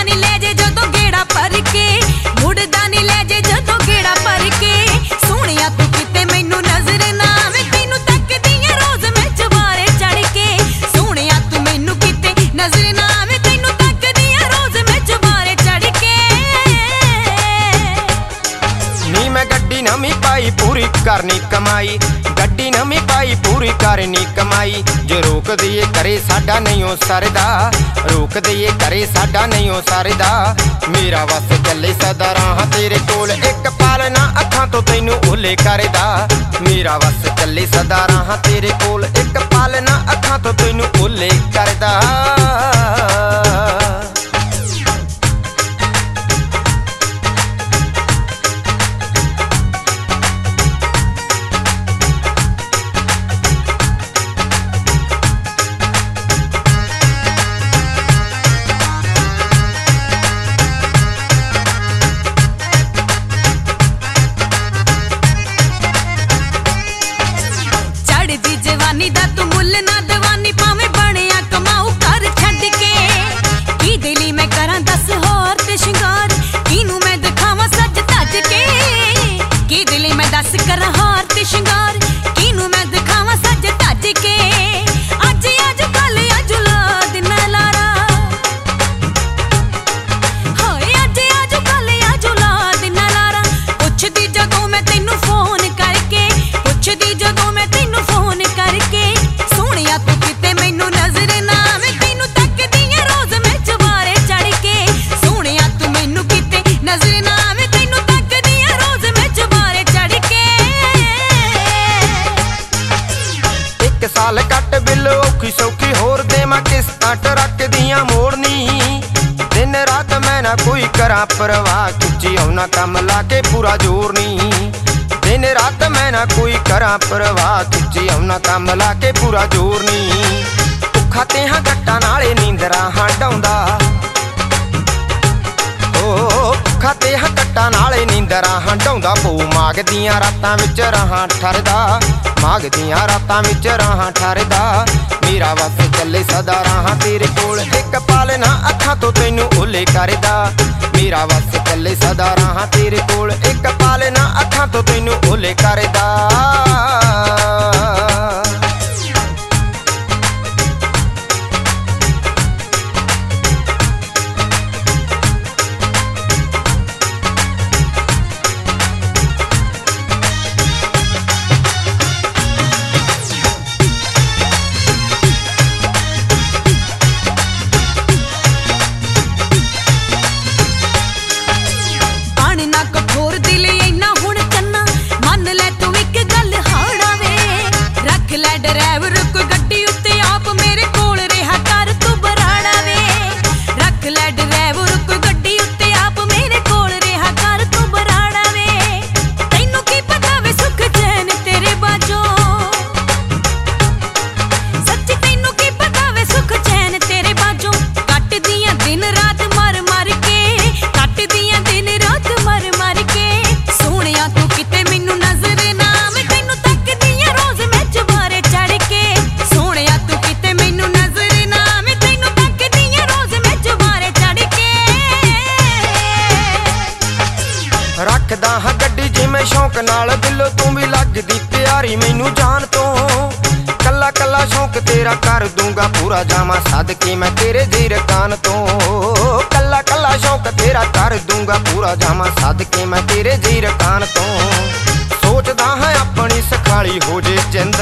नी ले जे जदों गेड़ा भर के, मुड़दा नी ले जे जदों गेड़ा भर के। सोहणिया तू किते मैनू नजर ना आवे, तैनू तकदी आ रोज मैं चबारे चढ़ के। सोहणिया तू मैनू किते नजर ना आवे, तैनू तकदी आ रोज मैं चबारे चढ़ के। नी मैं गड्डी नवीं पाई पूरी करनी कमाई, गड्डी नवीं पाई पूरी करनी कमाई। जो रोक दईए करे साडा नहीं हो सरदा, रोक दईए करे साडा नहीं हो सरदा। मेरा बस चले सदा राह तेरे कोल, एक पल ना अखां तो तैनू ओले करदा। मेरा बस चले सदा राह तेरे कोल, एक पल ना अखां तो तैनू ओले करदा। जवानी दा तू मुल ना दवानी, भावें बणिया कमाऊ घर छड्ड के। की दिली मैं करां दस होर ते शिंगार, किनू मैं दिखावां सज धज के। की दिली मैं दस करां होर ते शिंगार, किनू मैं दिखावां सज धज के। अज अज कल अज ला दिन लारा, होए अज अज कल अज ला दिन लारा। पुछदी जदों मैं तैनू फोन करके, पुछदी जदों मैं तैनू फोन करके। सोहणिया तू किते मैनू नजर ना आवे, तैनू तकदी आ रोज मैं चबारे चढ़ के। सोहणिया तू मैनू किते नजर ना आवे, तैनू तकदी आ रोज मैं चबारे चढ़ के। एक साल कट बिल औखी सौखी होर देवां किस्तां ट्रक दियां मोड़नी। दिन रात मैं ना कोई करा परवाह, खिच्ची आउना कम ला के पूरा जोर नी। दिन रात मैं ना कोई करा परवाह, खिच्ची आउना कम ला के पूरा जोर नी। भुखा ते हां कट्टा नाले नींदरा हटाउंदा, भुखा ते हां कट्टा नाले नींदरा हटाउंदा। पो माग दियां रातां विच रहां ठरदा, माग दियां रातां विच रहां ठरदा। मेरा बस चले सदा राह तेरे कोल, एक पल ना अखां तो तैनू ओले करदा। मेरा बस चले सदा राह तेरे कोल, एक पल ना अखां तो तैनू ओले करदा। कठोर दिल इन्ना हुण चन्ना, मन ले तू एक गल हाड़ा वे। रख ले ड्राइवर कोई गड्डी उत्ते आप मेरे कोल रहा कर तू बराड़ा वे। रख ले ड्राइवर कोई गड्डी उत्ते आप मेरे कोल रहा कर तू बराड़ा वे। तैनू की पता वे सुख चैन तेरे बाजो, सच्ची तैनू की पता वे सुख चैन तेरे बाजो। कट दियां दिन रात मर मर के, कट दियां दिन रात मर मर के। सोहणिया तू किते मैनू नजर ना आवे, तैनू तकदी आ रोज मैं चबारे चढ़ के। सोहणिया तू किते मैनू नजर ना आवे, तैनू तकदी आ रोज मैं चबारे चढ़ के। रखदा हां गड्डी जिवें शौक नाल, दिलों तू भी लगदी प्यारी मैनू जान तो। कल्ला कल्ला शौक तेरा कर दूंगा पूरा, जावां सदके मैं तेरे जीरकान तो। कल्ला कल्ला शौक तेरा कर दूंगा पूरा, जावां सदके मैं तेरे जीरकान तो। सोचदा हां अपनी सखाली हो जे जिंद,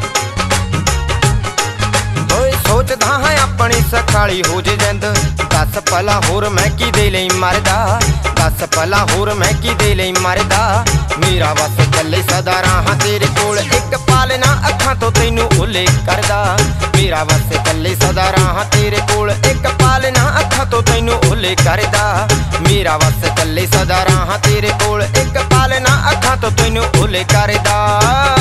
होए सोचदा हां अपनी सखाली हो जे जिंद। दस पला होर मैं की दे लई मरदा, दस पला होर मैं की दे लई मरदा। मेरा बस चले सदा राह तेरे कोल, एक पल ना अखां तो तैनू ओले करदा। मेरा बस चले सदा राह तेरे कोल, एक पल ना अखां तो तैनू ओले करदा। मेरा बस चले सदा राह तेरे कोल, एक पल ना अखां तो तैनू ओले करदा।